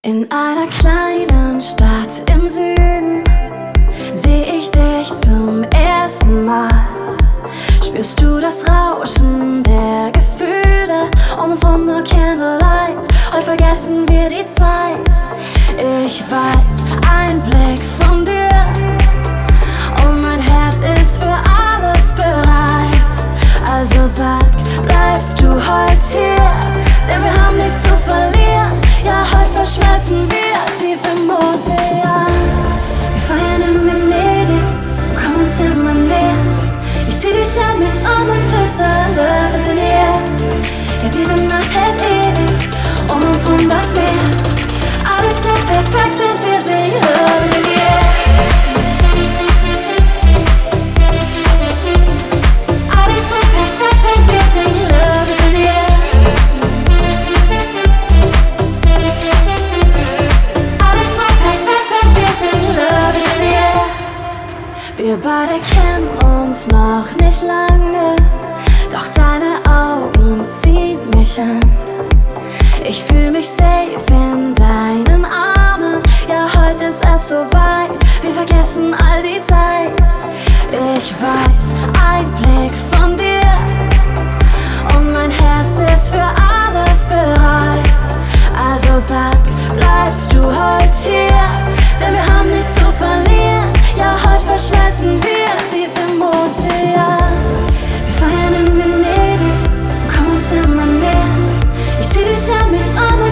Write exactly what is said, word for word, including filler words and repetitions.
In einer kleinen Stadt im Süden seh ich dich zum ersten Mal. Spürst du das Rauschen der Gefühle? Um uns rum nur Candlelight. Heute vergessen wir die Zeit. Ich weiß, ein Blick von dir und mein Herz ist für alles bereit. Also sag, bleibst du heute hier? Denn wir haben nichts zu verlieren. Ja, heute verschmelzen wir tief im Ozean. Wir feiern in Venedig und kommen uns immer näher. Ich zieh dich an mich um und flüster, Love is in the air. Ja, diese Nacht hält ewig, um uns rum das Meer. Alles so perfekt und wir singen Love is in the air. Alles so perfekt und wir singen Love is in the air. Wir beide kennen uns noch nicht lange, doch deine Augen ziehen mich an. Ich fühl mich safe in deinen Armen. Ja, heute ist es soweit, wir vergessen all die Zeit. Ich weiß, ein Blick von dir und mein Herz ist für alles bereit. Also sag, bleibst du heute hier? Denn wir haben nichts zu verlieren. Ja, heute verschmelzen wir tief im Ozean. Wir feiern in Venedig und kommen uns immer näher. Ich zieh dich an mich an